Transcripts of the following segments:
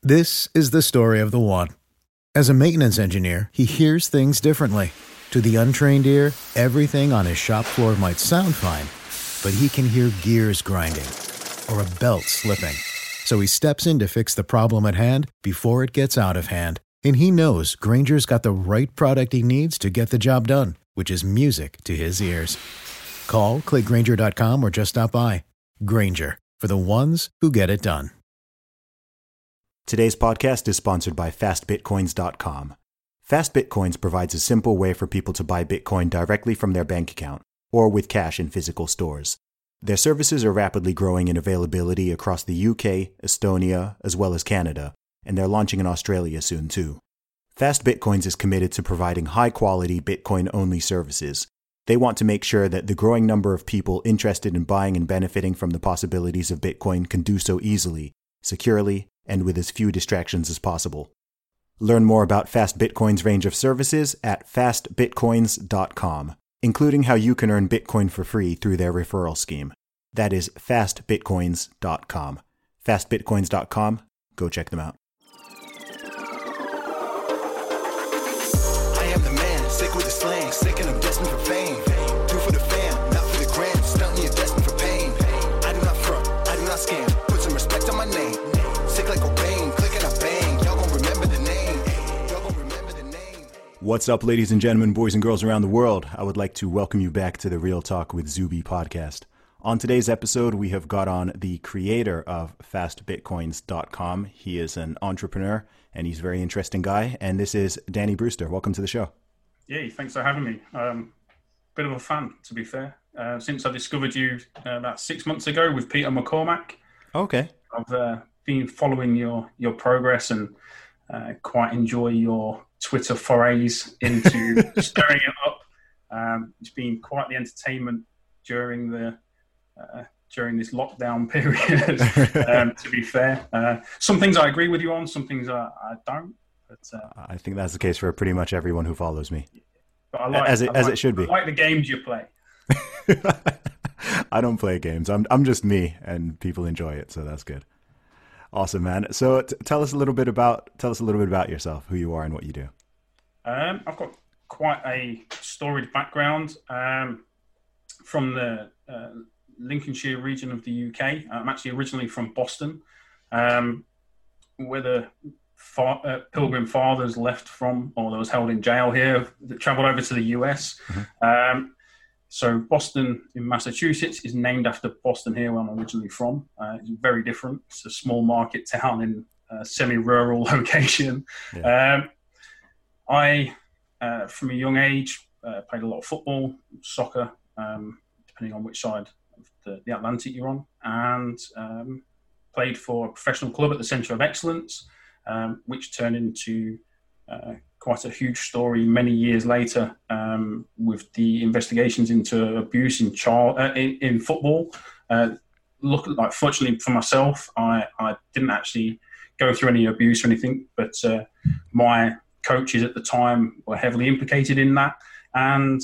This is the story of the one. As a maintenance engineer, he hears things differently. To the untrained ear, everything on his shop floor might sound fine, but he can hear gears grinding or a belt slipping. So he steps in to fix the problem at hand before it gets out of hand. And he knows Grainger's got the right product he needs to get the job done, which is music to his ears. Call, click Grainger.com, or just stop by. Grainger, for the ones who get it done. Today's podcast is sponsored by FastBitcoins.com. FastBitcoins provides a simple way for people to buy Bitcoin directly from their bank account or with cash in physical stores. Their services are rapidly growing in availability across the UK, Estonia, as well as Canada, and they're launching in Australia soon too. FastBitcoins is committed to providing high-quality Bitcoin-only services. They want to make sure that the growing number of people interested in buying and benefiting from the possibilities of Bitcoin can do so easily, securely, and with as few distractions as possible. Learn more about FastBitcoin's range of services at fastbitcoins.com, including how you can earn Bitcoin for free through their referral scheme. That is fastbitcoins.com. Fastbitcoins.com. Go check them out. I am the man, sick with the slang, sick and I'm destined for fame. Do for the fam, not for the gram, stunting you're destined for pain. I do not front, I do not scam, put some respect on my name. Sick like Cobain, click and I bang, y'all gon' remember the name. Y'all gon' remember the name. What's up, ladies and gentlemen, boys and girls around the world? I would like to welcome you back to the Real Talk with Zuby podcast. On today's episode, we have got on the creator of FastBitcoins.com. He is an entrepreneur, and he's a very interesting guy. And this is Danny Brewster. Welcome to the show. Yeah, thanks for having me. Bit of a fan, to be fair. Since I discovered you about 6 months ago with Peter McCormack. Okay. I've been following your progress and quite enjoy your Twitter forays into stirring it up. It's been quite the entertainment during this lockdown period, to be fair. Some things I agree with you on, some things I don't. But, I think that's the case for pretty much everyone who follows me. But I like, it should be. I like the games you play. I don't play games. I'm just me, and people enjoy it, so that's good. Awesome, man. So tell us a little bit about yourself, who you are, and what you do. I've got quite a storied background from the Lincolnshire region of the UK. I'm actually originally from Boston, where the Pilgrim Fathers left from, or that was held in jail here, that travelled over to the US. Mm-hmm. So Boston in Massachusetts is named after Boston here, where I'm originally from. It's very different. It's a small market town in a semi-rural location. Yeah. I, from a young age, played a lot of football, soccer, depending on which side of the Atlantic you're on, and played for a professional club at the Centre of Excellence, which turned into quite a huge story many years later with the investigations into abuse in football. Fortunately for myself, I didn't actually go through any abuse or anything, but my coaches at the time were heavily implicated in that, and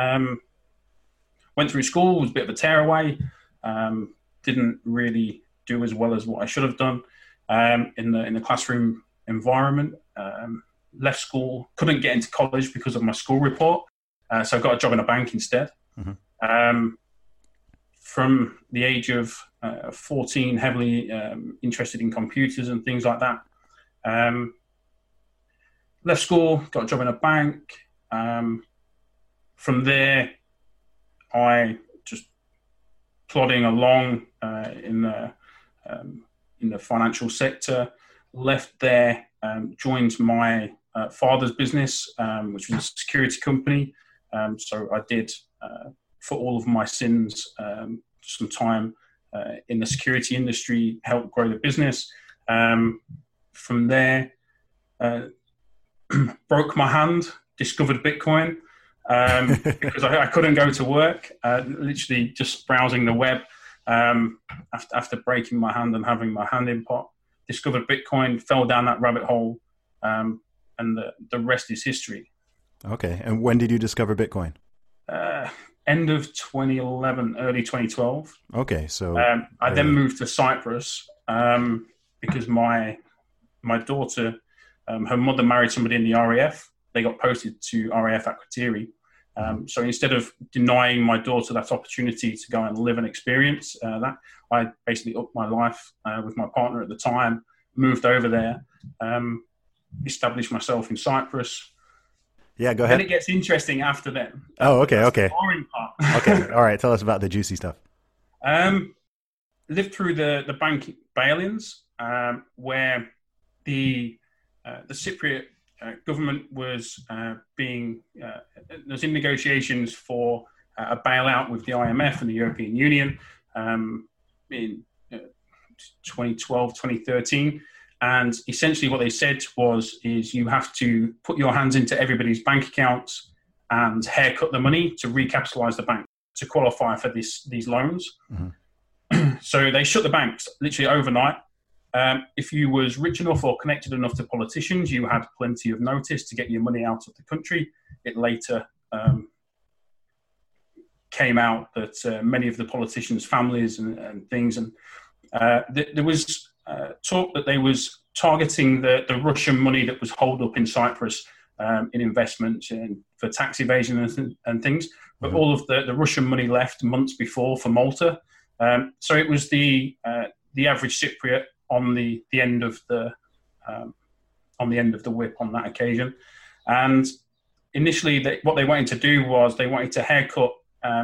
went through school, was a bit of a tearaway, didn't really do as well as what I should have done in the classroom environment. Left school, couldn't get into college because of my school report, so I got a job in a bank instead. Mm-hmm. From the age of 14, heavily interested in computers and things like that. Left school, got a job in a bank. From there, I just plodding along in the financial sector. Left there, joined my father's business, which was a security company. So I did, for all of my sins, some time in the security industry, helped grow the business. From there, broke my hand, discovered Bitcoin, because I couldn't go to work, literally just browsing the web after breaking my hand and having my hand in pot. Discovered Bitcoin, fell down that rabbit hole, and the rest is history. Okay. And when did you discover Bitcoin? End of 2011, early 2012. Okay. So I then moved to Cyprus because my my daughter, her mother married somebody in the RAF. They got posted to RAF Akrotiri. So instead of denying my daughter that opportunity to go and live and experience that, I basically upped my life with my partner at the time, moved over there, established myself in Cyprus. Yeah, go ahead. Then it gets interesting after that. Oh, okay, okay. The boring part. Okay, all right. Tell us about the juicy stuff. Lived through the bank bail-ins, where the Cypriot government was there's in negotiations for a bailout with the IMF and the European Union in 2012, 2013. And essentially what they said is you have to put your hands into everybody's bank accounts and haircut the money to recapitalize the bank to qualify for these loans. Mm-hmm. So they shut the banks literally overnight. If you was rich enough or connected enough to politicians, you had plenty of notice to get your money out of the country. It later came out that many of the politicians' families and things, and there was talk that they was targeting the Russian money that was holed up in Cyprus in investments and for tax evasion and things. But mm-hmm. all of the Russian money left months before for Malta. So it was the average Cypriot on the end of the whip on that occasion. And initially, what they wanted to do was they wanted to haircut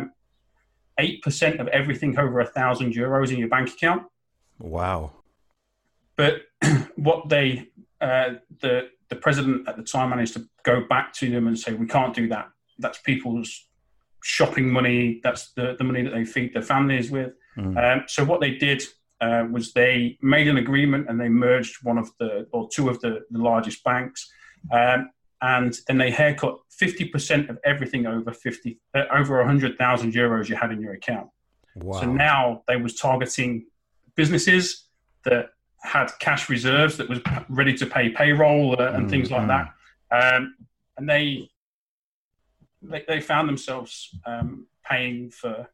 8% of everything over €1,000 in your bank account. Wow! But what the president at the time managed to go back to them and say, we can't do that. That's people's shopping money. That's the money that they feed their families with. Mm. So what they did was they made an agreement and they merged two of the largest banks, and then they haircut 50% of everything over €100,000 you had in your account. Wow. So now they was targeting businesses that had cash reserves that was ready to pay payroll and things like that, and they found themselves paying for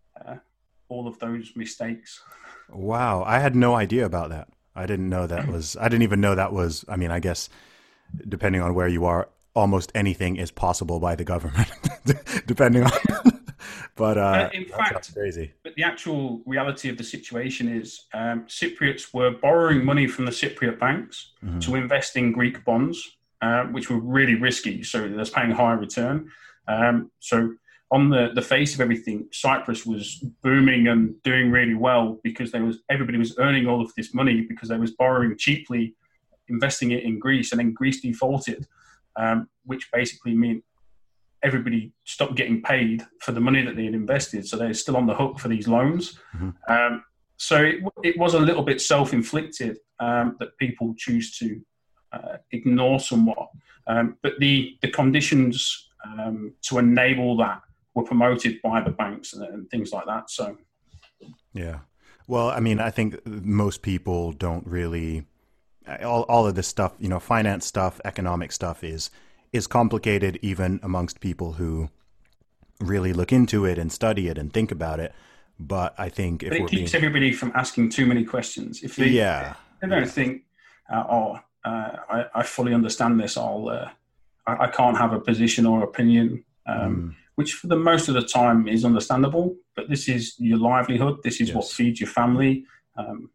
all of those mistakes. Wow, I had no idea about that. I didn't even know that was. I mean, I guess depending on where you are, almost anything is possible by the government, depending on. But in fact, that's crazy. But the actual reality of the situation is Cypriots were borrowing money from the Cypriot banks mm-hmm. to invest in Greek bonds, which were really risky. So that's paying a higher return. So on the face of everything, Cyprus was booming and doing really well because everybody was earning all of this money because they was borrowing cheaply, investing it in Greece, and then Greece defaulted, which basically meant everybody stopped getting paid for the money that they had invested. So they're still on the hook for these loans. Mm-hmm. So it was a little bit self-inflicted that people choose to ignore somewhat. But the conditions to enable that were promoted by the banks and things like that. So, yeah. Well, I mean, I think most people don't really, all of this stuff, finance stuff, economic stuff is complicated even amongst people who really look into it and study it and think about it. But I think it keeps everybody from asking too many questions. If they don't think, I fully understand this, I can't have a position or opinion, which for the most of the time is understandable. But this is your livelihood. This is what feeds your family. I'm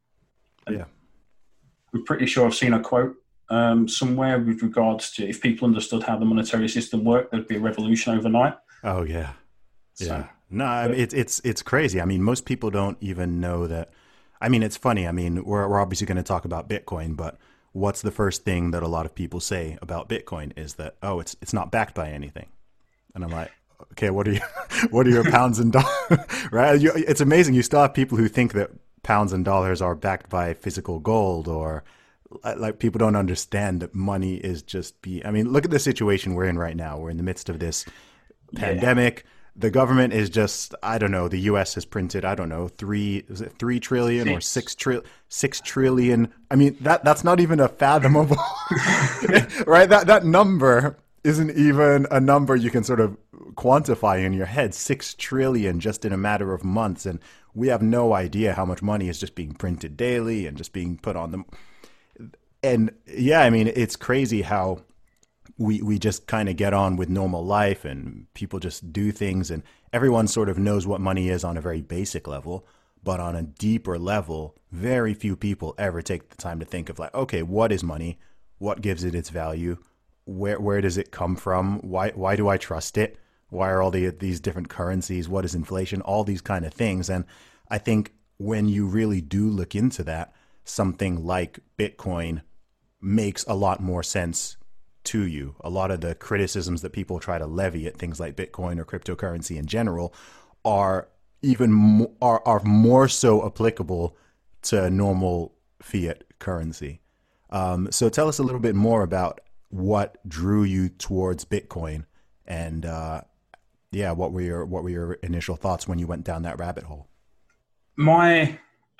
pretty sure I've seen a quote somewhere with regards to if people understood how the monetary system worked, there'd be a revolution overnight. Oh yeah, yeah. No, it's crazy. I mean, most people don't even know that. I mean, it's funny. I mean, we're obviously going to talk about Bitcoin, but what's the first thing that a lot of people say about Bitcoin is that, oh, it's not backed by anything. And I'm like, okay, what are your pounds and dollars? Right? It's amazing. You still have people who think that pounds and dollars are backed by physical gold, or like people don't understand that money is just I mean, look at the situation we're in right now. We're in the midst of this pandemic. The government is just, I don't know, the U.S. has printed, I don't know, 3 trillion or 6 trillion. I mean, that's not even a fathomable, right? That number isn't even a number you can sort of quantify in your head. 6 trillion just in a matter of months. And we have no idea how much money is just being printed daily and just being put on them. And yeah, I mean, it's crazy how we just kind of get on with normal life and people just do things and everyone sort of knows what money is on a very basic level. But on a deeper level, very few people ever take the time to think of like, okay, what is money? What gives it its value? Where does it come from? Why do I trust it? Why are all these different currencies? What is inflation? All these kind of things. And I think when you really do look into that, something like Bitcoin makes a lot more sense to you. A lot of the criticisms that people try to levy at things like Bitcoin or cryptocurrency in general are more so applicable to normal fiat currency. So tell us a little bit more about what drew you towards Bitcoin, and what were your initial thoughts when you went down that rabbit hole? My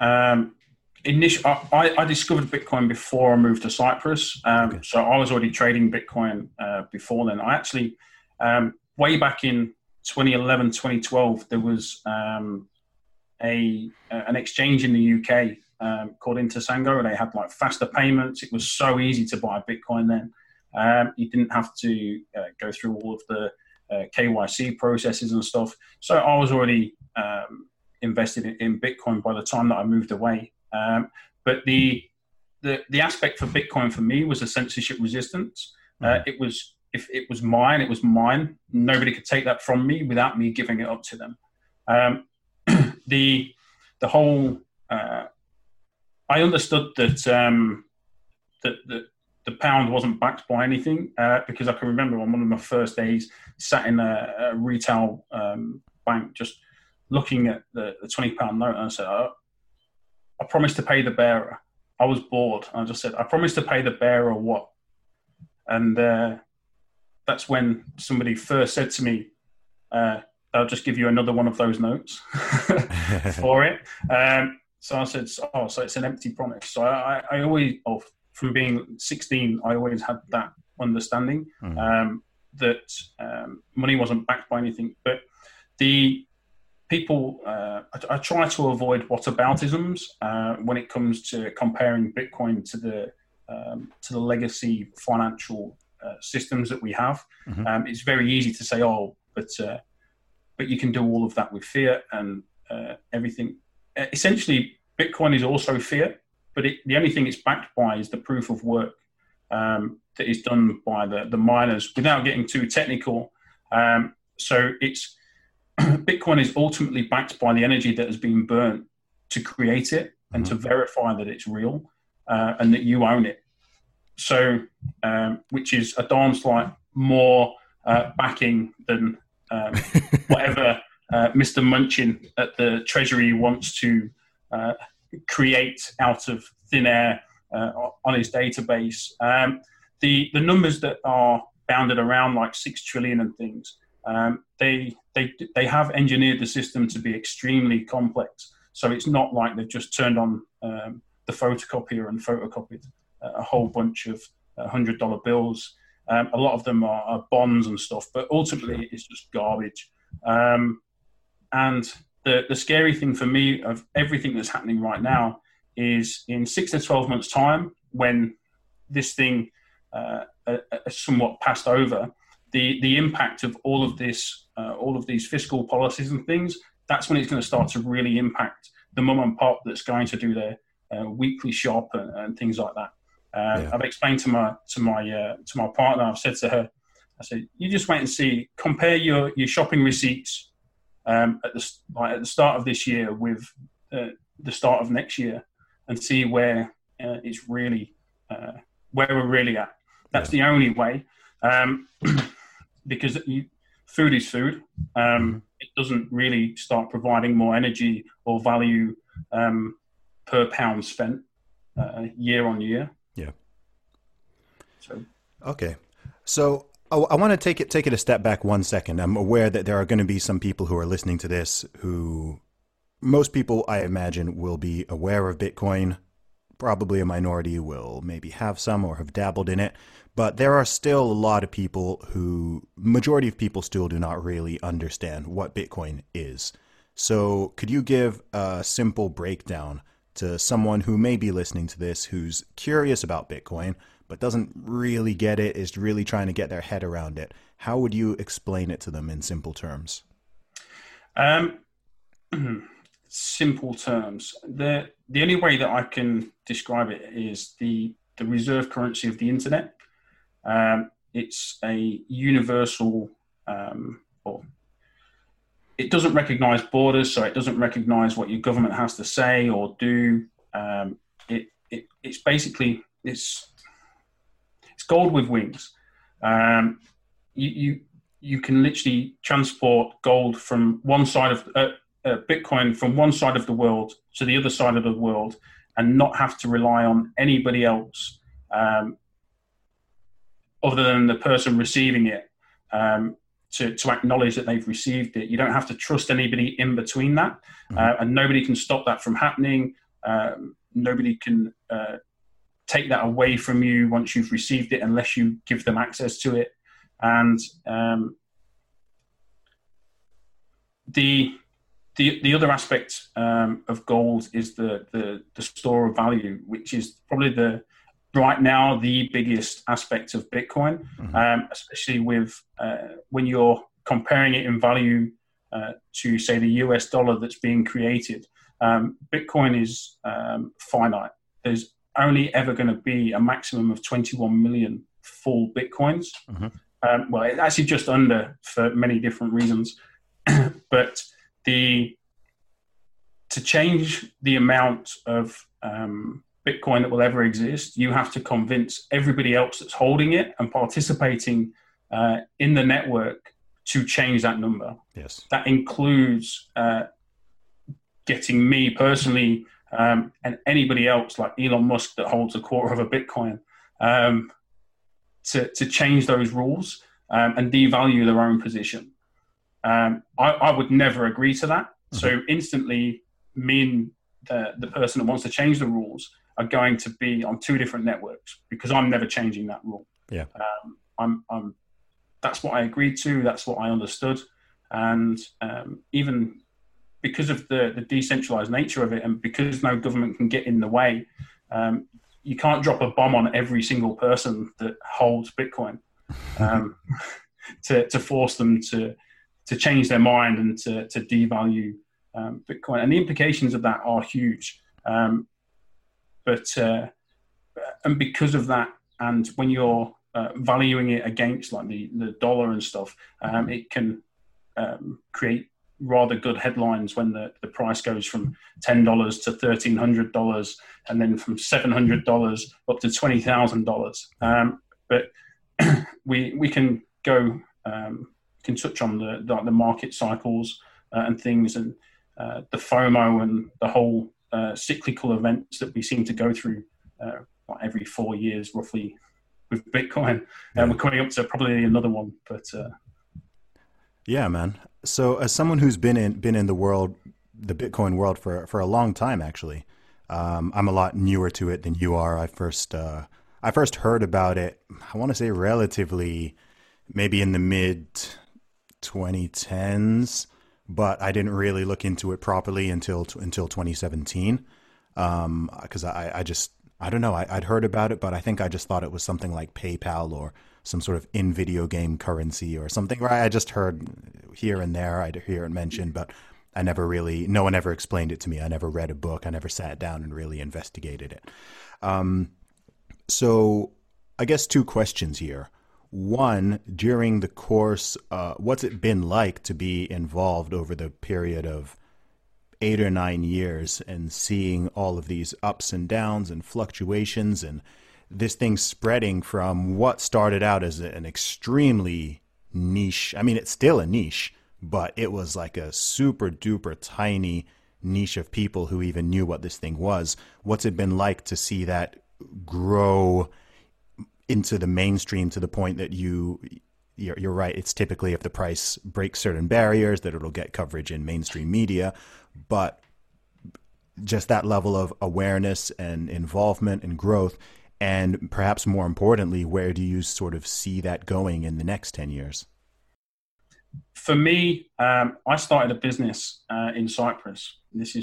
I discovered Bitcoin before I moved to Cyprus. Okay. So I was already trading Bitcoin before then. I actually, way back in 2011, 2012, there was an exchange in the UK called Intersango, and they had like faster payments. It was so easy to buy Bitcoin then. You didn't have to go through all of the KYC processes and stuff. So I was already invested in Bitcoin by the time that I moved away. But the aspect for Bitcoin for me was the censorship resistance. It was, if it was mine, it was mine. Nobody could take that from me without me giving it up to them. The whole I understood that the pound wasn't backed by anything because I can remember on one of my first days sat in a retail bank just looking at the £20 note, and I said, I promised to pay the bearer. I was bored. I just said, I promised to pay the bearer what? And that's when somebody first said to me, I'll just give you another one of those notes for it. So I said, so it's an empty promise. So I always, from being 16, I always had that understanding that money wasn't backed by anything. But the people, I try to avoid whataboutisms when it comes to comparing Bitcoin to the legacy financial systems that we have. It's very easy to say, but you can do all of that with fiat and everything. Essentially, Bitcoin is also fiat, but the only thing it's backed by is the proof of work that is done by the miners without getting too technical. So it's Bitcoin is ultimately backed by the energy that has been burnt to create it and to verify that it's real and that you own it. So, which is a darn sight more backing than whatever Mr. Munchin at the Treasury wants to create out of thin air on his database. The numbers that are bounded around like 6 trillion and things, they have engineered the system to be extremely complex. So it's not like they've just turned on the photocopier and photocopied a whole bunch of $100 bills. A lot of them are bonds and stuff, but ultimately it's just garbage. And the scary thing for me of everything that's happening right now is in 6 to 12 months' time, when this thing somewhat passed over, the impact of all of this, all of these fiscal policies and things, that's when it's going to start to really impact the mum and pop that's going to do their weekly shop and things like that. I've explained to my partner. I've said to her, I said, you just wait and see. Compare your shopping receipts at the start of this year with the start of next year, and see where it's really where we're really at. That's the only way, because food is food. It doesn't really start providing more energy or value per pound spent year on year. Yeah. So okay, so I want to take it a step back 1 second. I'm aware that there are going to be some people who are listening to this who, most people I imagine will be aware of Bitcoin. Probably a minority will maybe have some or have dabbled in it, but there are still a lot of people majority of people still do not really understand what Bitcoin is. So could you give a simple breakdown to someone who may be listening to this, who's curious about Bitcoin, but doesn't really get it, is really trying to get their head around it? How would you explain it to them in simple terms? Simple terms. The only way that I can describe it is the reserve currency of the internet. It's a universal, or it doesn't recognize borders, so it doesn't recognize what your government has to say or do. It's basically it's gold with wings. You can literally transport gold from one side of Bitcoin from one side of the world to the other side of the world, and not have to rely on anybody else other than the person receiving it to acknowledge that they've received it. You don't have to trust anybody in between that, and nobody can stop that from happening. Nobody can take that away from you once you've received it, unless you give them access to it. And the other aspect of gold is the store of value, which is probably right now the biggest aspect of Bitcoin, especially with when you're comparing it in value to, say, the US dollar that's being created. Bitcoin is finite. There's only ever going to be a maximum of 21 million full Bitcoins. Well, it's actually just under for many different reasons. But to change the amount of Bitcoin that will ever exist, you have to convince everybody else that's holding it and participating in the network to change that number. Yes. That includes getting me personally and anybody else like Elon Musk that holds a quarter of a Bitcoin to change those rules and devalue their own position. I would never agree to that. So instantly, me and the person that wants to change the rules are going to be on two different networks, because I'm never changing that rule. Yeah. That's what I agreed to. That's what I understood. And even because of the decentralized nature of it, and because no government can get in the way, you can't drop a bomb on every single person that holds Bitcoin to force them to change their mind and to devalue Bitcoin. And the implications of that are huge. But because of that, and when you're valuing it against like the dollar and stuff, it can create rather good headlines when the price goes from $10 to $1,300, and then from $700 up to $20,000. But we can go can touch on the market cycles and things, and the FOMO and the whole cyclical events that we seem to go through every 4 years roughly with Bitcoin. And we're coming up to probably another one, but yeah, man. So as someone who's been in the world, the Bitcoin world for a long time, actually, I'm a lot newer to it than you are. I first heard about it, I want to say relatively maybe in the mid 2010s, but I didn't really look into it properly until 2017. Because I don't know, I'd heard about it, but I think I just thought it was something like PayPal or some sort of in-video game currency or something, right? I just heard here and there, I'd hear it mentioned, but I never really, no one ever explained it to me. I never read a book. I never sat down and really investigated it. So I guess two questions here. One, during the course, what's it been like to be involved over the period of 8 or 9 years and seeing all of these ups and downs and fluctuations, and this thing spreading from what started out as an extremely niche, I mean, it's still a niche, but it was like a super duper tiny niche of people who even knew what this thing was. What's it been like to see that grow into the mainstream to the point that you're right, it's typically if the price breaks certain barriers that it'll get coverage in mainstream media, but just that level of awareness and involvement and growth, and perhaps more importantly, where do you sort of see that going in the next 10 years? For me, I started a business in Cyprus. This is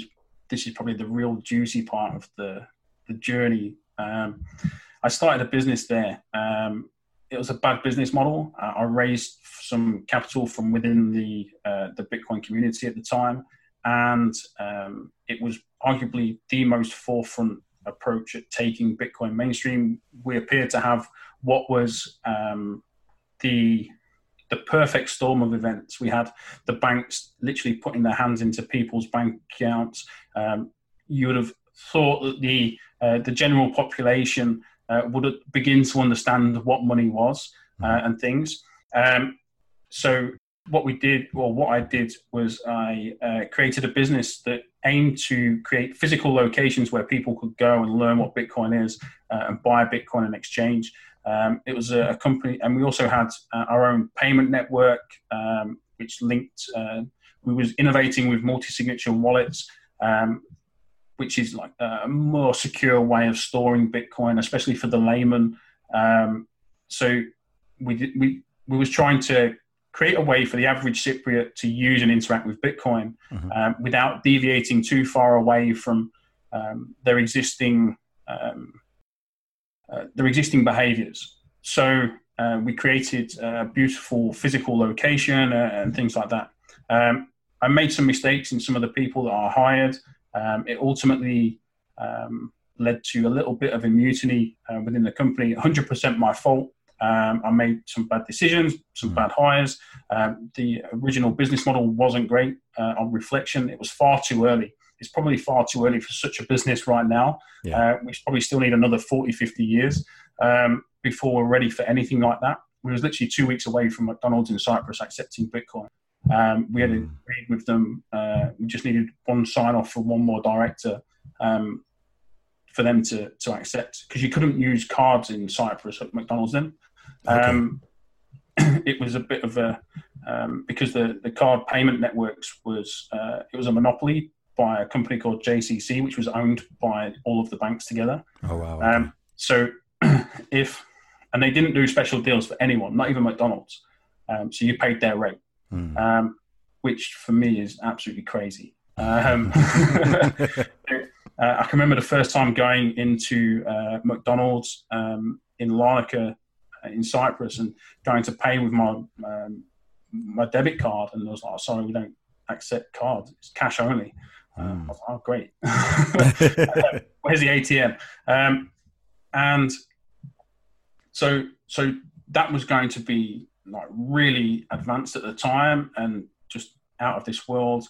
this is probably the real juicy part of the journey. I started a business there. It was a bad business model. I raised some capital from within the Bitcoin community at the time, and it was arguably the most forefront approach at taking Bitcoin mainstream. We appeared to have what was the perfect storm of events. We had the banks literally putting their hands into people's bank accounts. You would have thought that the general population would begin to understand what money was and things. So what I did was I created a business that aimed to create physical locations where people could go and learn what Bitcoin is and buy Bitcoin in exchange. It was a company, and we also had our own payment network, which linked. We was innovating with multi-signature wallets, which is like a more secure way of storing Bitcoin, especially for the layman. So we was trying to create a way for the average Cypriot to use and interact with Bitcoin without deviating too far away from their existing behaviors. So we created a beautiful physical location and things like that. I made some mistakes in some of the people that I hired. It ultimately led to a little bit of a mutiny within the company. 100% my fault. I made some bad decisions, some bad hires. The original business model wasn't great. On reflection, it was far too early. It's probably far too early for such a business right now. Yeah. We probably still need another 40, 50 years before we're ready for anything like that. We was literally 2 weeks away from McDonald's in Cyprus accepting Bitcoin. We had agreed with them. We just needed one sign-off for one more director for them to accept, because you couldn't use cards in Cyprus at McDonald's then. Okay. It was a bit of a because the card payment networks was it was a monopoly by a company called JCC, which was owned by all of the banks together. Oh wow! Okay. So and they didn't do special deals for anyone, not even McDonald's. So you paid their rate, which for me is absolutely crazy. I can remember the first time going into McDonald's in Larnaca in Cyprus and going to pay with my debit card, and I was like, sorry, we don't accept cards, it's cash only. I was like, oh great. Where's the ATM? And so that was going to be like really advanced at the time and just out of this world.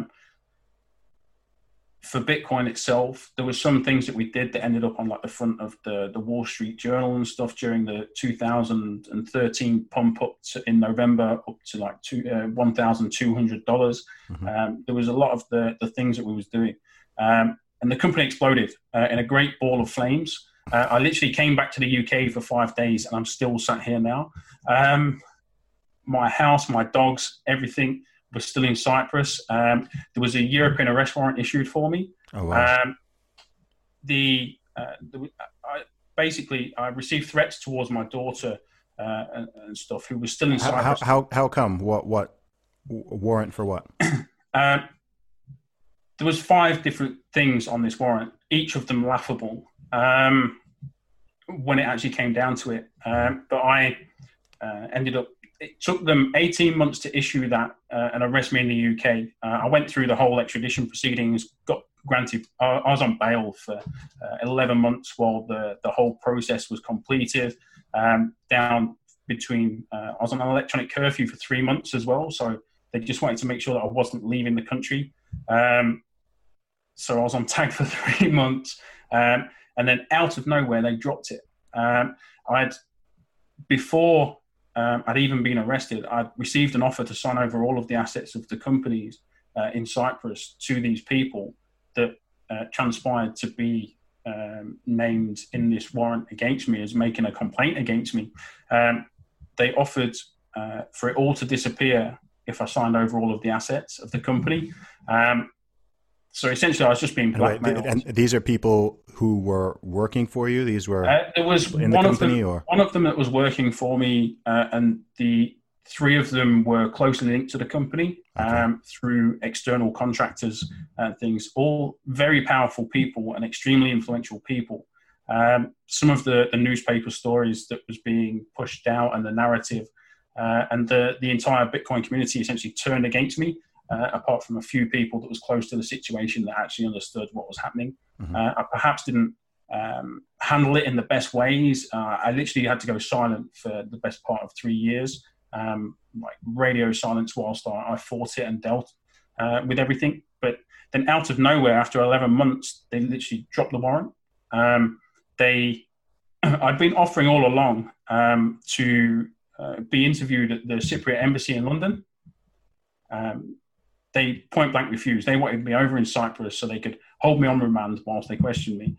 For Bitcoin itself, there were some things that we did that ended up on like the front of the Wall Street Journal and stuff during the 2013 pump up in November, up to like $1,200. There was a lot of the things that we was doing. And the company exploded in a great ball of flames. I literally came back to the UK for 5 days and I'm still sat here now. My house, my dogs, everything was still in Cyprus. There was a European arrest warrant issued for me. Oh, wow. I received threats towards my daughter and stuff, who was still in Cyprus. How come? What warrant for what? There was 5 different things on this warrant, each of them laughable when it actually came down to it. But I ended up. It took them 18 months to issue that and arrest me in the UK. I went through the whole extradition proceedings, got granted. I was on bail for 11 months while the whole process was completed. Down between, I was on an electronic curfew for 3 months as well. So they just wanted to make sure that I wasn't leaving the country. So I was on tag for 3 months. And then out of nowhere, they dropped it. Before I'd even been arrested, I'd received an offer to sign over all of the assets of the companies in Cyprus to these people that transpired to be named in this warrant against me as making a complaint against me. They offered for it all to disappear if I signed over all of the assets of the company. So essentially, I was just being blackmailed. And these are people who were working for you? These were there was in the company, or one of them that was working for me, and the 3 of them were closely linked to the company through external contractors and things, all very powerful people and extremely influential people. Some of the newspaper stories that was being pushed out and the narrative and the entire Bitcoin community essentially turned against me, apart from a few people that was close to the situation that actually understood what was happening. I perhaps didn't handle it in the best ways. I literally had to go silent for the best part of 3 years, like radio silence whilst I fought it and dealt with everything. But then out of nowhere, after 11 months, they literally dropped the warrant. I'd been offering all along to be interviewed at the Cypriot embassy in London. They point blank refused. They wanted me over in Cyprus so they could hold me on remand whilst they questioned me.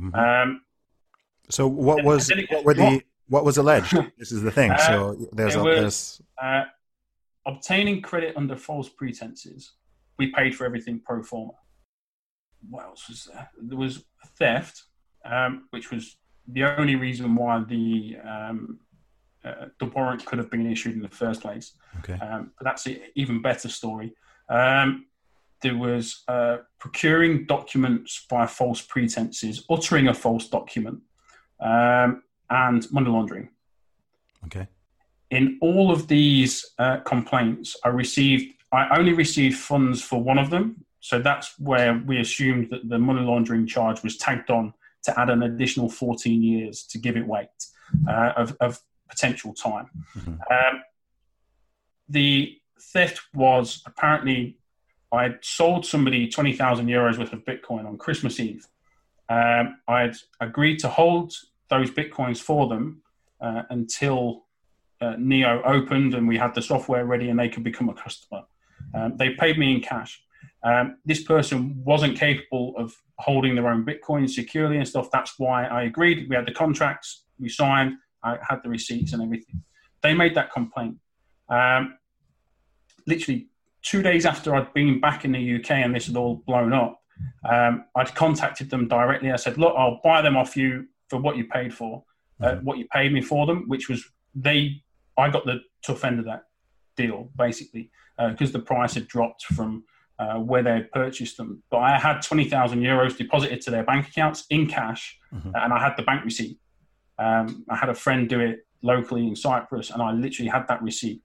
So what was alleged? This is the thing. So there's obtaining credit under false pretenses. We paid for everything pro forma. What else was there? There was theft, which was the only reason why the warrant could have been issued in the first place. Okay. But that's an even better story. There was procuring documents by false pretenses, uttering a false document, and money laundering. Okay. In all of these complaints, I only received funds for one of them. So that's where we assumed that the money laundering charge was tagged on to add an additional 14 years to give it weight of potential time. The theft was apparently I'd sold somebody 20,000 euros worth of Bitcoin on Christmas Eve. I'd agreed to hold those Bitcoins for them until Neo opened and we had the software ready and they could become a customer. They paid me in cash. This person wasn't capable of holding their own Bitcoin securely and stuff. That's why I agreed. We had the contracts, we signed, I had the receipts and everything. They made that complaint. Literally 2 days after I'd been back in the UK and this had all blown up, I'd contacted them directly. I said, look, I'll buy them off you for what you paid for, what you paid me for them, which was I got the tough end of that deal, basically, because the price had dropped from where they had purchased them. But I had 20,000 euros deposited to their bank accounts in cash, and I had the bank receipt. I had a friend do it locally in Cyprus, and I literally had that receipt.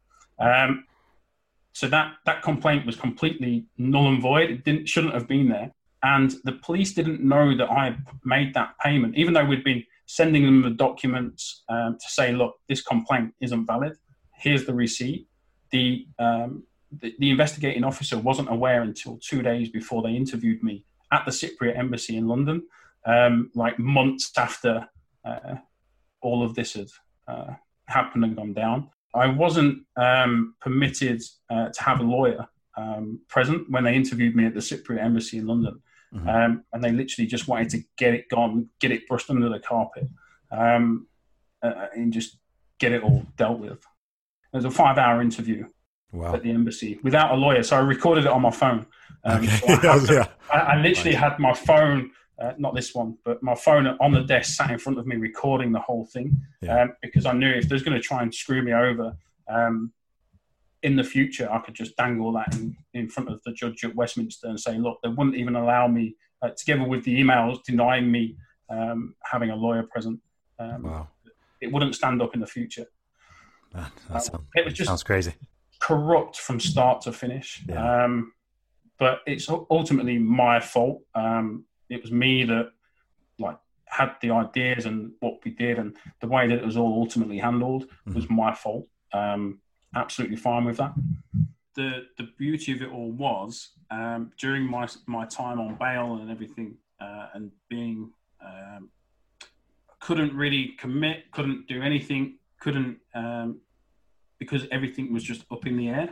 So that complaint was completely null and void. It shouldn't have been there. And the police didn't know that I made that payment, even though we'd been sending them the documents to say, look, this complaint isn't valid. Here's the receipt. The investigating officer wasn't aware until 2 days before they interviewed me at the Cypriot embassy in London, like months after all of this had happened and gone down. I wasn't permitted to have a lawyer present when they interviewed me at the Cypriot embassy in London. And they literally just wanted to get it gone, get it brushed under the carpet, and just get it all dealt with. It was a 5-hour interview at the embassy without a lawyer. So I recorded it on my phone. So I literally had my phone, not this one, but my phone on the desk sat in front of me recording the whole thing, because I knew if there's going to try and screw me over in the future, I could just dangle that in front of the judge at Westminster and say, look, they wouldn't even allow me, together with the emails denying me having a lawyer present. It wouldn't stand up in the future. It was just sounds crazy. Corrupt from start to finish. But it's ultimately my fault. It was me that had the ideas and what we did, and the way that it was all ultimately handled was my fault. Absolutely fine with that. The beauty of it all was during my time on bail and everything, and being couldn't really commit, couldn't do anything, because everything was just up in the air.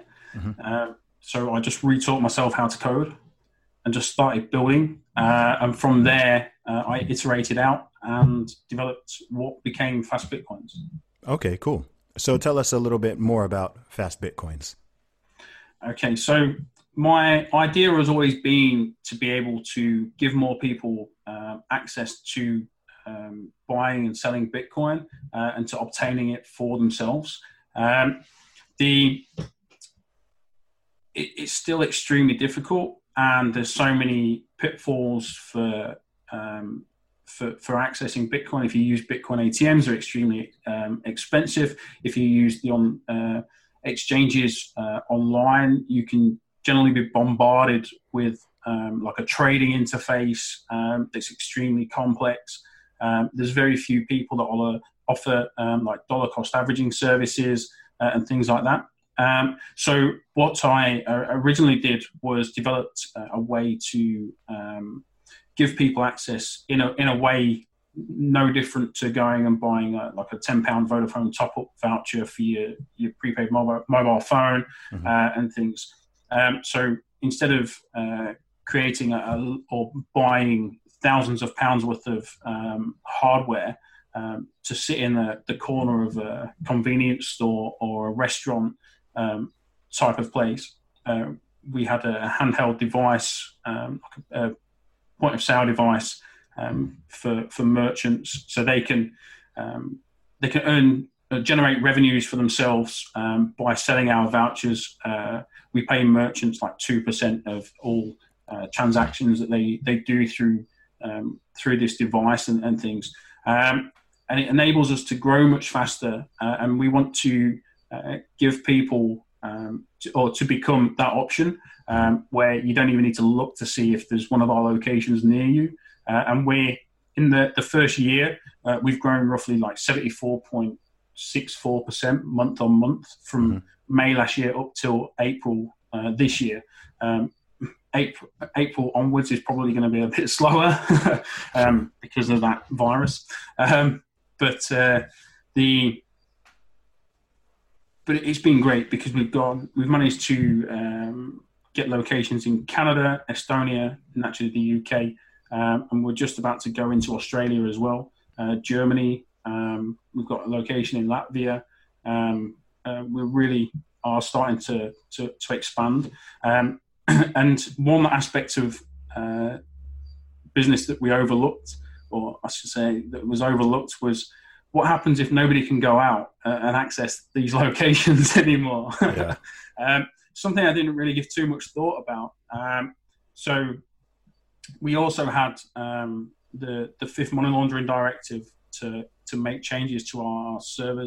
So I just retaught myself how to code and just started building. And from there, I iterated out and developed what became Fast Bitcoins. Okay, cool. So tell us a little bit more about Fast Bitcoins. Okay, so my idea has always been to be able to give more people access to buying and selling Bitcoin and to obtaining it for themselves. it's still extremely difficult, and there's so many pitfalls for accessing Bitcoin. If you use Bitcoin ATMs, they're extremely expensive. If you use the exchanges online, you can generally be bombarded with like a trading interface that's extremely complex. There's very few people that will offer like dollar cost averaging services and things like that. So what I originally did was developed a way to give people access in a way no different to going and buying like a £10 Vodafone top-up voucher for your prepaid mobile phone and things. So instead of creating or buying thousands of pounds worth of hardware to sit in the corner of a convenience store or a restaurant type of place, we had a handheld device, a point of sale device for merchants, so they can generate revenues for themselves by selling our vouchers. We pay merchants like 2% of all transactions that they do through this device and things, and it enables us to grow much faster. And we want to give people to become that option where you don't even need to look to see if there's one of our locations near you. And we're in the first year, we've grown roughly like 74.64% month on month from May last year up till April this year. April onwards is probably going to be a bit slower because of that virus. But it's been great because we've managed to get locations in Canada, Estonia, and actually the UK, and we're just about to go into Australia as well. Germany, we've got a location in Latvia. We really are starting to expand. And one aspect of business that we overlooked, or I should say that was overlooked, was what happens if nobody can go out and access these locations anymore? Yeah. Something I didn't really give too much thought about. So we also had the Fifth Money Laundering Directive to make changes to our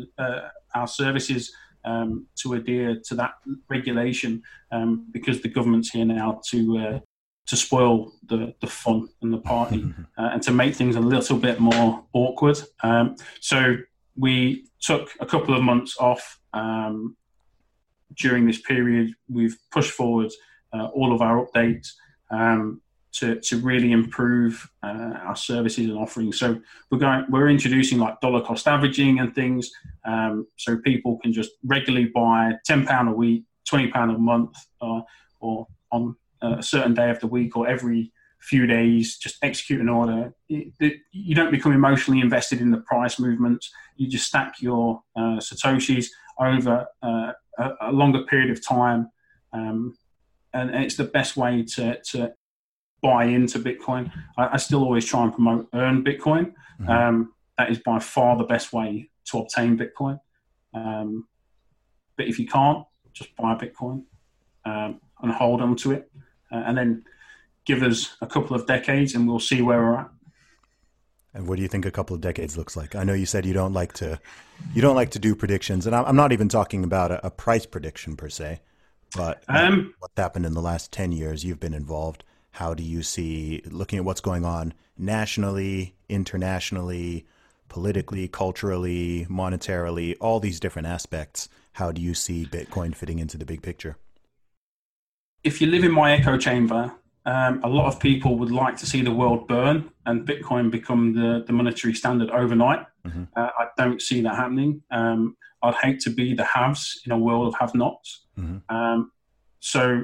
services to adhere to that regulation, because the government's here now to spoil the fun and the party and to make things a little bit more awkward. So we took a couple of months off during this period. We've pushed forward all of our updates to really improve our services and offerings. So we're introducing like dollar cost averaging and things, so people can just regularly buy £10 a week, £20 a month, or on a certain day of the week or every few days, just execute an order. You don't become emotionally invested in the price movements. You just stack your Satoshis over a longer period of time, and it's the best way to buy into Bitcoin. I still always try and promote earn Bitcoin. That is by far the best way to obtain Bitcoin. But if you can't, just buy Bitcoin and hold on to it, and then give us a couple of decades and we'll see where we're at. And what do you think a couple of decades looks like? I know you said you don't like to do predictions, and I'm not even talking about a price prediction per se, but what's happened in the last 10 years you've been involved. How do you see, looking at what's going on nationally, internationally, politically, culturally, monetarily, all these different aspects, how do you see Bitcoin fitting into the big picture? If you live in my echo chamber, a lot of people would like to see the world burn and Bitcoin become the monetary standard overnight. I don't see that happening. I'd hate to be the haves in a world of have-nots. So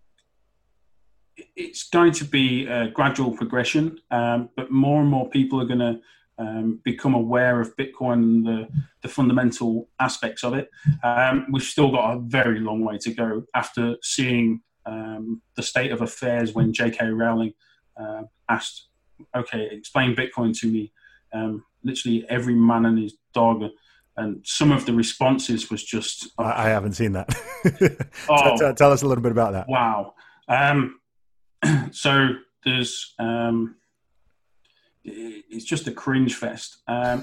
it's going to be a gradual progression, but more and more people are going to become aware of Bitcoin and the fundamental aspects of it. We've still got a very long way to go after seeing the state of affairs when J.K. Rowling asked, okay, explain Bitcoin to me. Literally every man and his dog and some of the responses was just. I haven't seen that. Oh, tell us a little bit about that. Wow. So there's. It's just a cringe fest.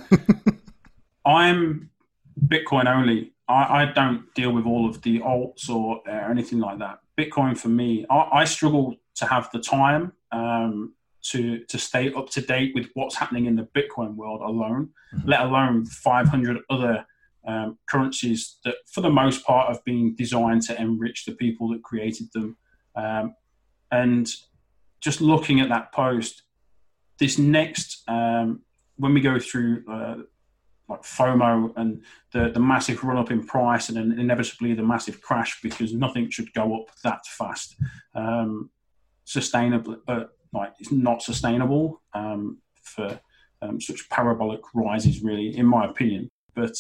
I'm Bitcoin only. I don't deal with all of the alts or anything like that. Bitcoin for me, I struggle to have the time to stay up to date with what's happening in the Bitcoin world alone, let alone 500 other currencies that for the most part have been designed to enrich the people that created them. And just looking at that post, this next, when we go through like FOMO and the massive run up in price and then inevitably the massive crash because nothing should go up that fast, sustainable, like it's not sustainable for such parabolic rises, really, in my opinion. But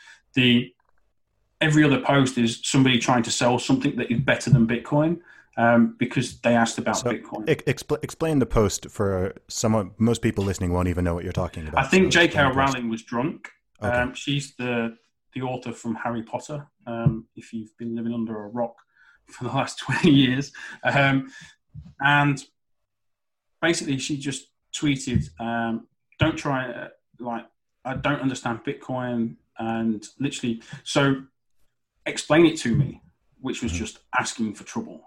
every other post is somebody trying to sell something that is better than Bitcoin. Because they asked about Bitcoin. Explain the post for someone. Most people listening won't even know what you're talking about. I think J.K. Rowling was drunk. Okay. She's the author from Harry Potter. If you've been living under a rock for the last 20 years, and basically she just tweeted, "Don't try I don't understand Bitcoin," and literally, so explain it to me. Which was just asking for trouble.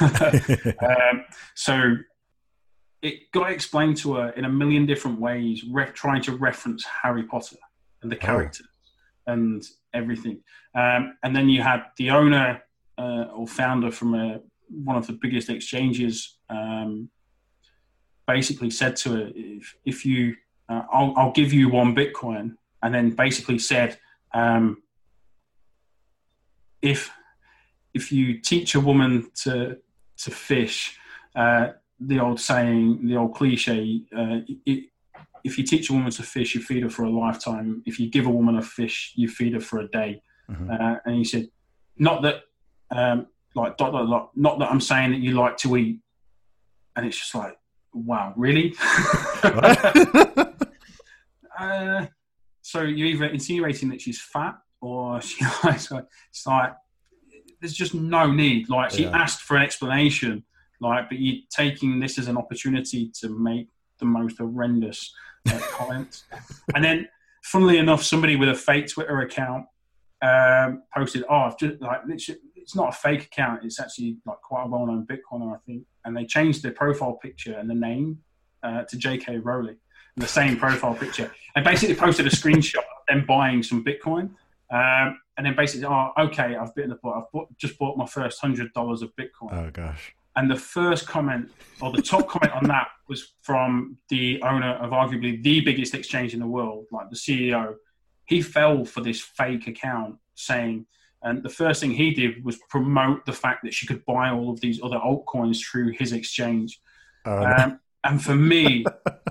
So it got explained to her in a million different ways, trying to reference Harry Potter and the characters and everything. And then you had the owner or founder from one of the biggest exchanges basically said to her, if you, I'll give you 1 Bitcoin, and then basically said, if you teach a woman to fish, the old saying, the old cliche, if you teach a woman to fish, you feed her for a lifetime. If you give a woman a fish, you feed her for a day. And he said, not that, not that I'm saying that you like to eat. And it's just like, wow, really? So you're either insinuating that she's fat or she likes, it's like, there's just no need. Like, she asked for an explanation, but you're taking this as an opportunity to make the most horrendous comments. And then, funnily enough, somebody with a fake Twitter account posted, I've just, literally, it's not a fake account. It's actually quite a well-known Bitcoiner, I think. And they changed their profile picture and the name to J.K. Rowling, and the same profile picture, and basically posted a screenshot of them buying some Bitcoin. And then basically, okay, I've bitten the bullet. Just bought my first $100 of Bitcoin. Oh, gosh. And the first comment, or the top comment on that, was from the owner of arguably the biggest exchange in the world, like the CEO. He fell for this fake account saying, and the first thing he did was promote the fact that she could buy all of these other altcoins through his exchange. And for me,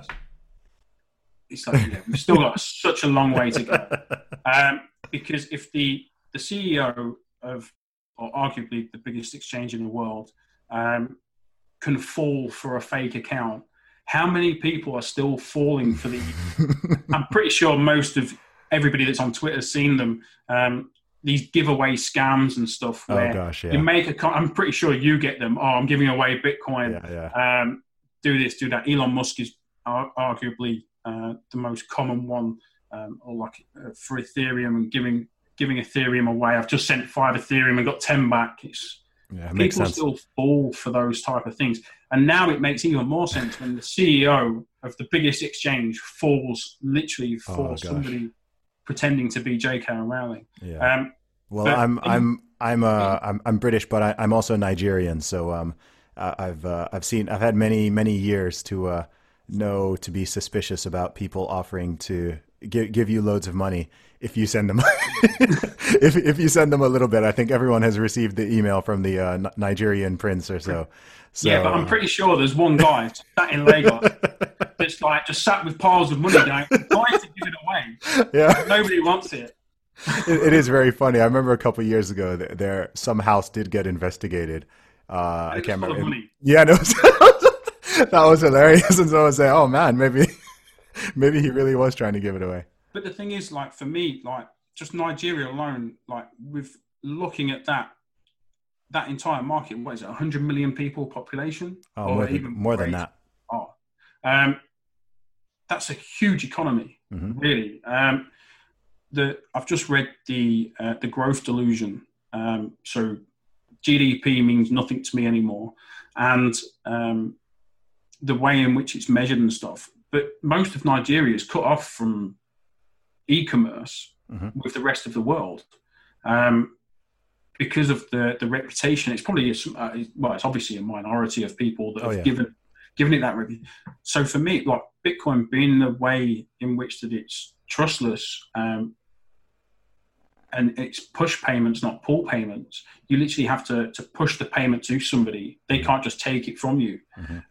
it's like, we've still got such a long way to go. Because if the CEO of, or arguably the biggest exchange in the world, can fall for a fake account, how many people are still falling for the... I'm pretty sure most of everybody that's on Twitter has seen them, these giveaway scams and stuff where you make I'm pretty sure you get them. I'm giving away Bitcoin. Do this, do that. Elon Musk is arguably the most common one, for Ethereum, and giving Ethereum away. I've just sent 5 Ethereum and got 10 back. People still fall for those type of things. And now it makes even more sense when the CEO of the biggest exchange falls literally for somebody pretending to be J.K. Rowling. Well, I'm British, but I'm also Nigerian. So I've had many years to know to be suspicious about people offering to give you loads of money if you send them if you send them a little bit. I think everyone has received the email from the Nigerian prince or so. Yeah, but I'm pretty sure there's one guy sat in Lagos that's just sat with piles of money going, "Why to give it away?" Yeah, nobody wants it. It is very funny. I remember a couple of years ago, there some house did get investigated. I can't remember. Money. Yeah, no, that was hilarious. And so I was saying, "Oh man, maybe he really was trying to give it away." But the thing is, for me, just Nigeria alone, like with looking at that entire market, what is it, 100 million people population? Oh, more than that. Oh, that's a huge economy, really. I've just read the growth delusion. So GDP means nothing to me anymore, and the way in which it's measured and stuff. But most of Nigeria is cut off from e-commerce with the rest of the world because of the reputation. It's probably it's obviously a minority of people that have given it that review. So for me, like Bitcoin being the way in which that it's trustless and it's push payments, not pull payments. You literally have to push the payment to somebody. They can't just take it from you.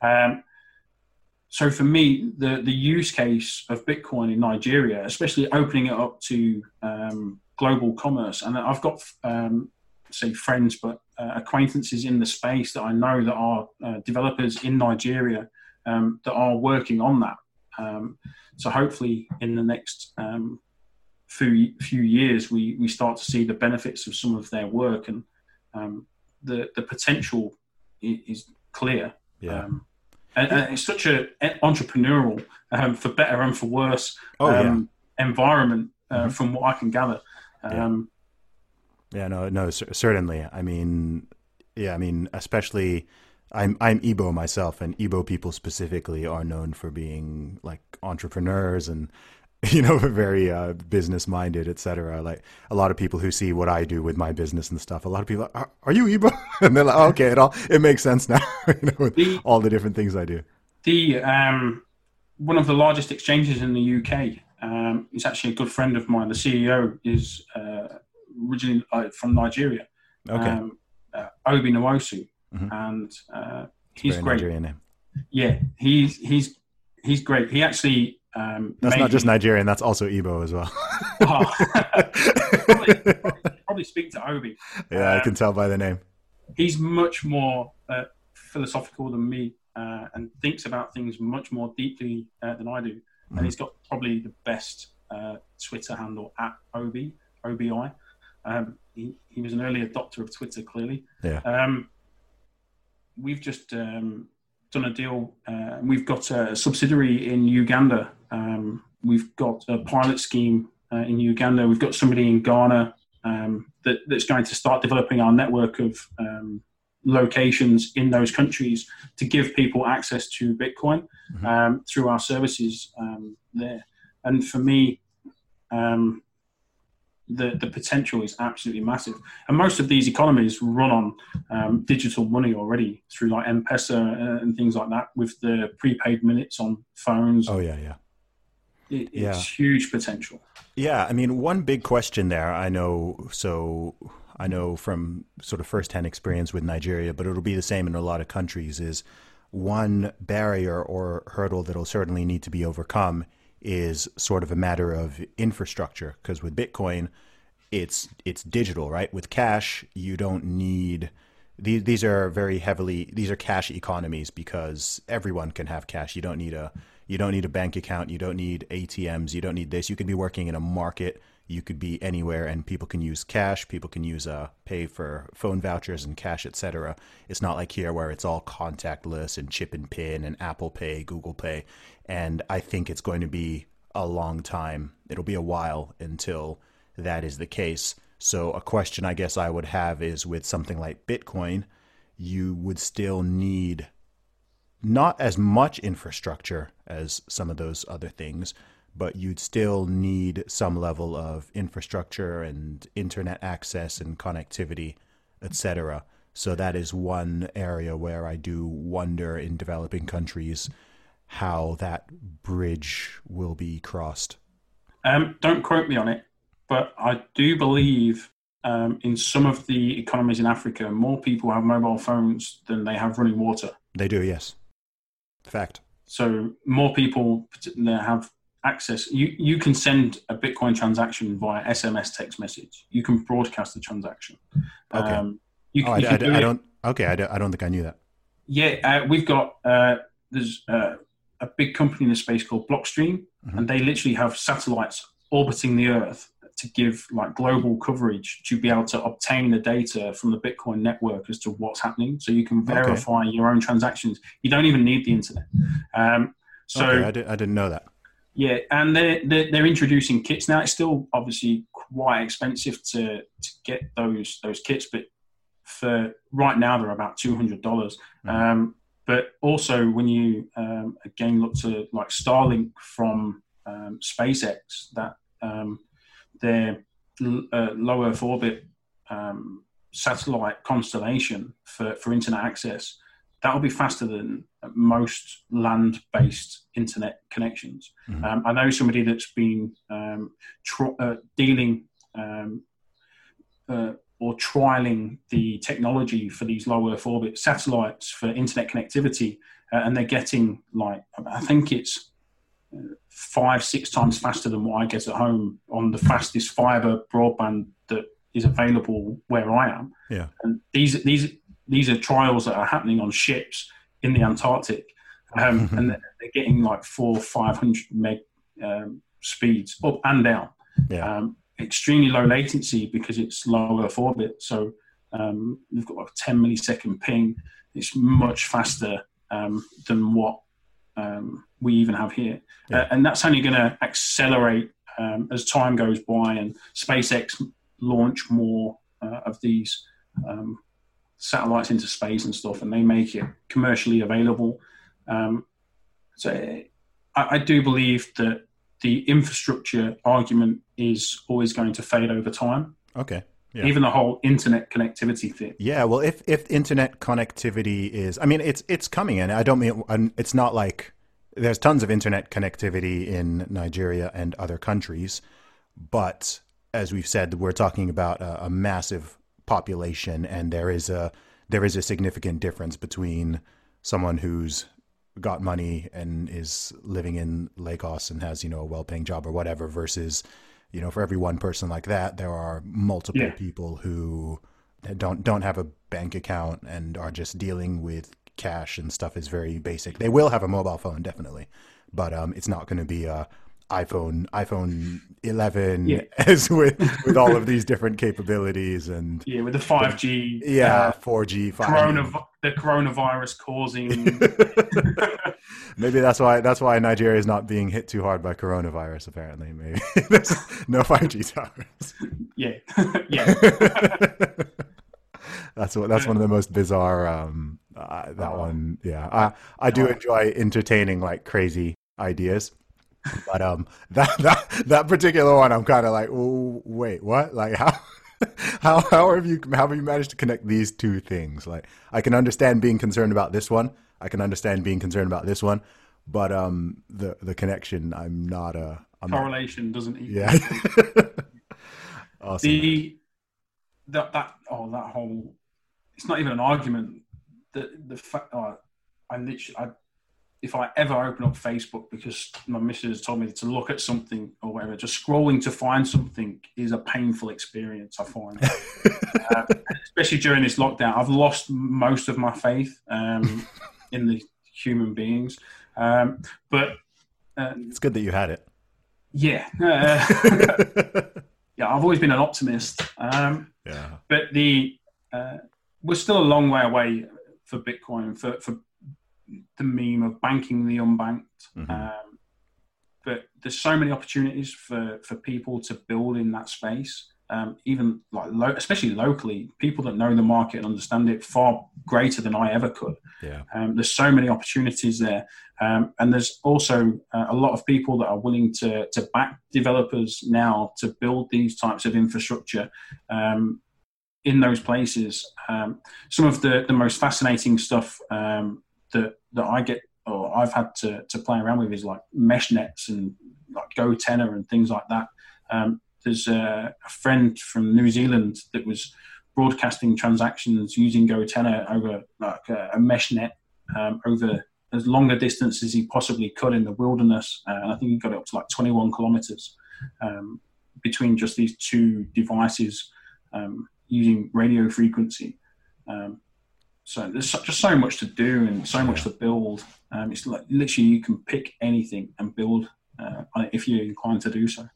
So for me, the use case of Bitcoin in Nigeria, especially opening it up to global commerce, and I've got say friends, but acquaintances in the space that I know that are developers in Nigeria that are working on that. So hopefully in the next few years, we start to see the benefits of some of their work, and the potential is clear. Yeah. And it's such an entrepreneurial, for better and for worse, environment from what I can gather. Certainly. I mean, especially I'm Igbo myself, and Igbo people specifically are known for being like entrepreneurs and, very business minded, etc. Like a lot of people who see what I do with my business and stuff, a lot of people are you Igbo? And they're like, oh, okay, it makes sense now, with all the different things I do. One of the largest exchanges in the UK is actually a good friend of mine. The CEO is originally from Nigeria. Okay. Obi Nwosu, and he's great. Nigerian name. Yeah, he's great. He actually that's not just Nigerian, that's also Igbo as well. probably speak to Obi. Yeah, I can tell by the name. He's much more philosophical than me and thinks about things much more deeply than I do. And he's got probably the best Twitter handle at Obi. He was an early adopter of Twitter, clearly. Yeah. We've just done a deal. We've got a subsidiary in Uganda. We've got a pilot scheme in Uganda. We've got somebody in Ghana that's going to start developing our network of locations in those countries to give people access to Bitcoin through our services there. And for me, the potential is absolutely massive. And most of these economies run on digital money already through like M-Pesa and things like that with the prepaid minutes on phones. Oh, yeah. It's huge potential. Yeah, I mean, one big question there, I know from sort of firsthand experience with Nigeria, but it'll be the same in a lot of countries, is one barrier or hurdle that'll certainly need to be overcome is sort of a matter of infrastructure, because with Bitcoin, it's digital, right? With cash, you don't need these are cash economies because everyone can have cash. You don't need a bank account, you don't need ATMs, you don't need this. You can be working in a market, you could be anywhere, and people can use cash, people can use pay for phone vouchers and cash, etc. It's not like here where it's all contactless and chip and pin and Apple Pay, Google Pay. And I think it's going to be a long time. It'll be a while until that is the case. So a question I guess I would have is, with something like Bitcoin, you would still need not as much infrastructure as some of those other things, but you'd still need some level of infrastructure and internet access and connectivity, etc. So that is one area where I do wonder in developing countries how that bridge will be crossed. Don't quote me on it, but I do believe in some of the economies in Africa, more people have mobile phones than they have running water. They do, yes. Fact. So more people have access. You can send a Bitcoin transaction via SMS text message. You can broadcast the transaction. Okay. I don't think I knew that. Yeah, we've got there's a big company in the space called Blockstream, and they literally have satellites orbiting the Earth to give like global coverage to be able to obtain the data from the Bitcoin network as to what's happening, so you can verify your own transactions. You don't even need the internet. I didn't know that. Yeah, and they're introducing kits now. It's still obviously quite expensive to get those kits, but for right now they're about $200. But also when you again look to like Starlink from SpaceX, that their low Earth orbit satellite constellation for internet access, that will be faster than most land-based internet connections. I know somebody that's been dealing or trialing the technology for these low Earth orbit satellites for internet connectivity, and they're getting like, I think it's 5-6 times faster than what I get at home on the fastest fiber broadband that is available where I am. Yeah, and these are trials that are happening on ships in the Antarctic, and they're getting like 400-500 meg speeds up and down. Yeah. Extremely low latency because it's low Earth orbit. So we've got like a 10 millisecond ping. It's much faster than what we even have here. Yeah. And that's only going to accelerate as time goes by and SpaceX launch more of these satellites into space and stuff, and they make it commercially available. So I do believe that the infrastructure argument is always going to fade over time. Okay. Yeah. Even the whole internet connectivity thing. Yeah. Well, if internet connectivity is, I mean, it's coming in. I don't mean, it's not like there's tons of internet connectivity in Nigeria and other countries, but as we've said, we're talking about a massive population, and there is a significant difference between someone who's got money and is living in Lagos and has, a well-paying job or whatever versus, for every one person like that, there are multiple people who don't have a bank account and are just dealing with cash and stuff is very basic. They will have a mobile phone, definitely, but it's not going to be a iPhone 11 as with all of these different capabilities and with the 5G 4G 5G. The coronavirus causing maybe that's why Nigeria is not being hit too hard by coronavirus. Apparently, maybe there's no 5G towers. That's one of the most bizarre one. I do enjoy entertaining like crazy ideas. But that particular one, I'm kind of like, oh, wait, what? Like, how have you managed to connect these two things? Like, I can understand being concerned about this one. I can understand being concerned about this one, but the connection, correlation doesn't equal. Yeah. Awesome. That whole, it's not even an argument. The fact if I ever open up Facebook because my missus told me to look at something or whatever, just scrolling to find something is a painful experience, I find. Especially during this lockdown. I've lost most of my faith in the human beings. But it's good that you had it. Yeah. I've always been an optimist. But we're still a long way away for Bitcoin, for the meme of banking the unbanked. But there's so many opportunities for people to build in that space, even like especially locally, people that know the market and understand it far greater than I ever could. There's so many opportunities there, and there's also a lot of people that are willing to back developers now to build these types of infrastructure in those places. Some of the most fascinating stuff that I get or I've had to play around with is like mesh nets and like GoTenor and things like that. There's a friend from New Zealand that was broadcasting transactions using GoTenor over like a mesh net over as long a distance as he possibly could in the wilderness. And I think he got it up to like 21 kilometers between just these two devices using radio frequency. So there's just so much to do and so much to build. It's like literally you can pick anything and build on it if you're inclined to do so.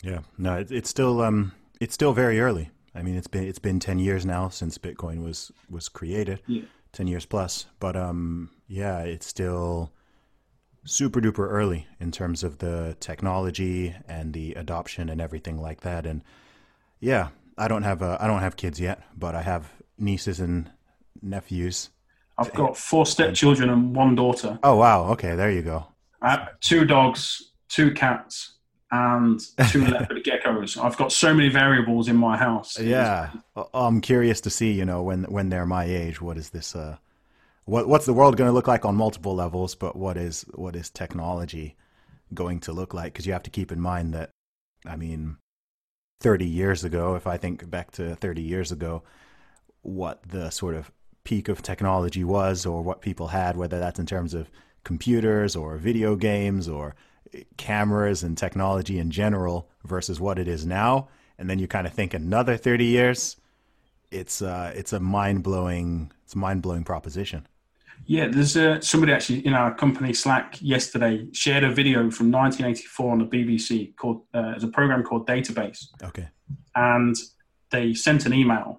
Yeah, no, it's still very early. I mean, it's been 10 years now since Bitcoin was created, Yeah. 10 years plus. But yeah, it's still super duper early in terms of the technology and the adoption and everything like that. And yeah, I don't have kids yet, but I have nieces and nephews. I've got 4 stepchildren and 1 daughter. Oh wow, okay, there you go. I have 2 dogs, 2 cats, and 2 leopard geckos. I've got so many variables in my house. Yeah, I'm curious to see, when they're my age, what is this? What's the world going to look like on multiple levels? But what is technology going to look like? Because you have to keep in mind that, I mean, 30 years ago, if I think back to 30 years ago, what the sort of peak of technology was, or what people had, whether that's in terms of computers or video games or cameras and technology in general versus what it is now. And then you kind of think another 30 years, it's a mind-blowing proposition. Yeah, there's somebody actually in our company Slack yesterday shared a video from 1984 on the BBC called there's a program called Database. Okay. And they sent an email.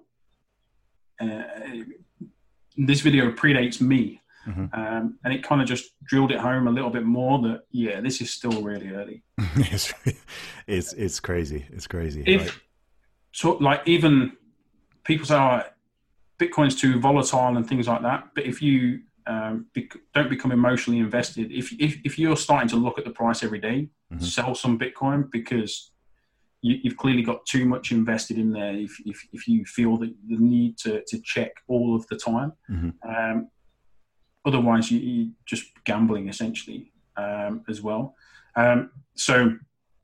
This video predates me. Mm-hmm. And it kind of just drilled it home a little bit more that, yeah, this is still really early. It's crazy. It's crazy. Even people say, oh, Bitcoin's too volatile and things like that. But if you don't become emotionally invested, if you're starting to look at the price every day, mm-hmm. sell some Bitcoin because you've clearly got too much invested in there. If you feel that the need to check all of the time, mm-hmm. Otherwise you're just gambling essentially as well. So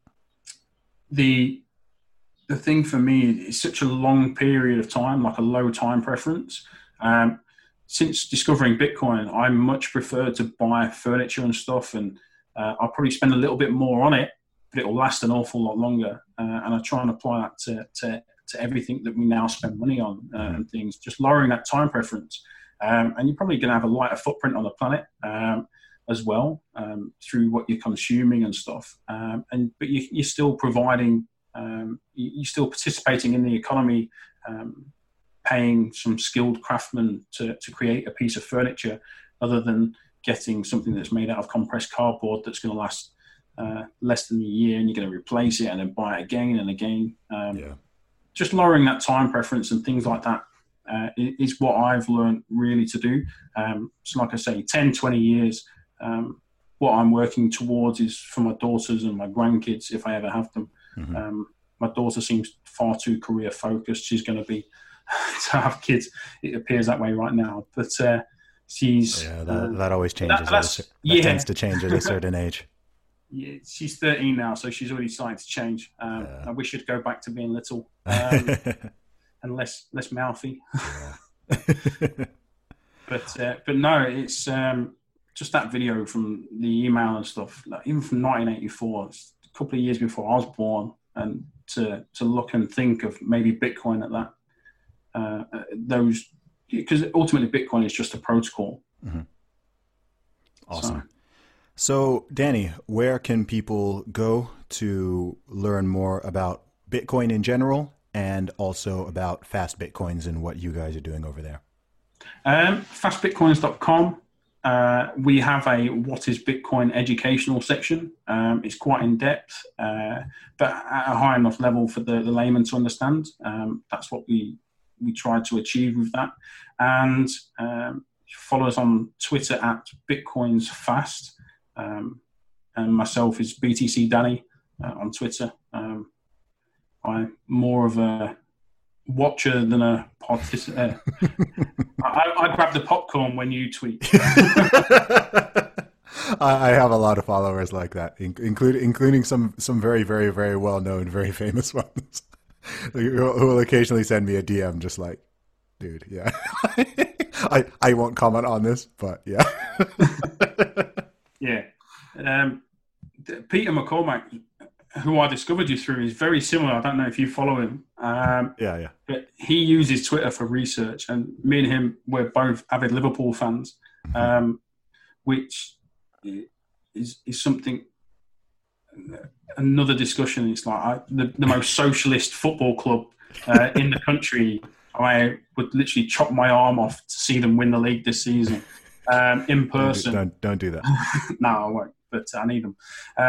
the thing for me is such a long period of time, like a low time preference. Since discovering Bitcoin, I much prefer to buy furniture and stuff, and I'll probably spend a little bit more on it, but it will last an awful lot longer. And I try and apply that to everything that we now spend money on and things, just lowering that time preference. And you're probably going to have a lighter footprint on the planet as well through what you're consuming and stuff. But you're still providing, you're still participating in the economy, paying some skilled craftsmen to create a piece of furniture, other than getting something that's made out of compressed cardboard that's going to last less than a year, and you're going to replace it and then buy it again and again. Just lowering that time preference and things like that is what I've learned really to do. So like I say, 10, 20 years, what I'm working towards is for my daughters and my grandkids, if I ever have them. Mm-hmm. My daughter seems far too career focused. She's going to be to have kids. It appears that way right now, but she's that always changes. That tends to change at a certain age. Yeah, she's 13 now, so she's already starting to change. I wish she'd go back to being little and less mouthy. But no, it's just that video from the email and stuff. Like, even from 1984, a couple of years before I was born, and to look and think of maybe Bitcoin at that. Those, because ultimately Bitcoin is just a protocol. Mm-hmm. Awesome. So, Danny, where can people go to learn more about Bitcoin in general, and also about Fast Bitcoins and what you guys are doing over there? Fastbitcoins.com. We have a What is Bitcoin educational section. It's quite in depth, but at a high enough level for the layman to understand. That's what we try to achieve with that. And follow us on Twitter at BitcoinsFast. And myself is BTC Danny on Twitter. I'm more of a watcher than a participant. I grab the popcorn when you tweet. I have a lot of followers like that, including some very, very, very well-known, very famous ones who will occasionally send me a DM just like, dude, yeah. I won't comment on this, but yeah. Yeah. Peter McCormack, who I discovered you through, is very similar. I don't know if you follow him. Yeah. But he uses Twitter for research, and me and him, we're both avid Liverpool fans, which is something another discussion. It's like the most socialist football club in the country. I would literally chop my arm off to see them win the league this season in person. Don't do that. No, I won't. But I need them.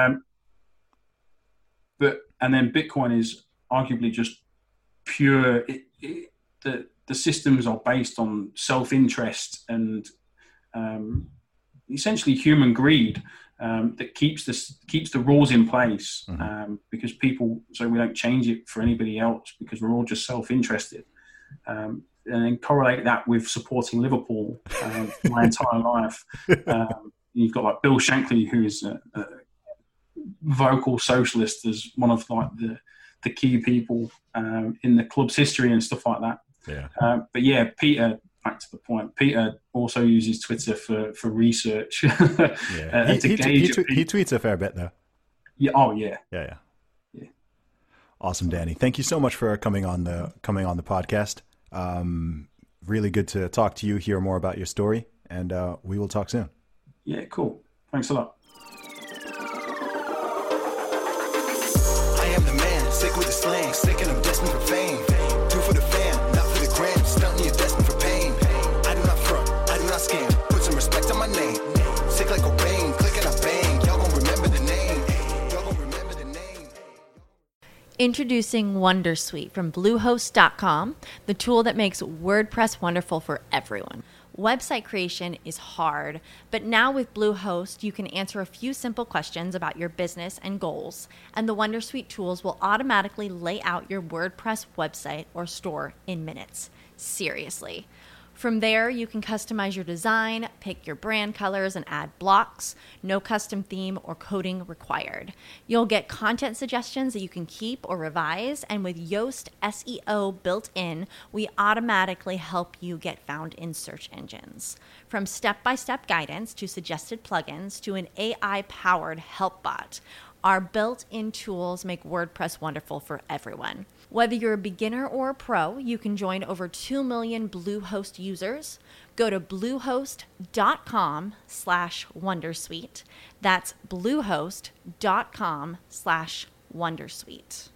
And then Bitcoin is arguably just pure. The systems are based on self-interest and essentially human greed that keeps the rules in place because so we don't change it for anybody else because we're all just self-interested. And then correlate that with supporting Liverpool my entire life. You've got like Bill Shankly, who's a vocal socialist, as one of like the key people in the club's history and stuff like that. Yeah. But yeah, Peter. Back to the point. Peter also uses Twitter for research. Yeah. He tweets a fair bit though. Yeah. Oh yeah. Yeah. Awesome, Danny. Thank you so much for coming on the podcast. Really good to talk to you, hear more about your story, and we will talk soon. Yeah, cool. Thanks a lot. I am the man, sick with the slang, sick and I'm destined for fame. Do for the fam, not for the gram, stunting you're destined for pain. I do not front, I do not scam, put some respect on my name. Sick like Cobain, click and I bang, y'all gon' remember the name. Y'all gon' remember the name. Introducing Wondersuite from Bluehost.com, the tool that makes WordPress wonderful for everyone. Website creation is hard, but now with Bluehost, you can answer a few simple questions about your business and goals, and the Wondersuite tools will automatically lay out your WordPress website or store in minutes. Seriously. From there, you can customize your design, pick your brand colors, and add blocks. No custom theme or coding required. You'll get content suggestions that you can keep or revise, and with Yoast SEO built in, we automatically help you get found in search engines. From step-by-step guidance to suggested plugins to an AI-powered help bot, our built-in tools make WordPress wonderful for everyone. Whether you're a beginner or a pro, you can join over 2 million Bluehost users. Go to bluehost.com/wondersuite. That's bluehost.com/wondersuite.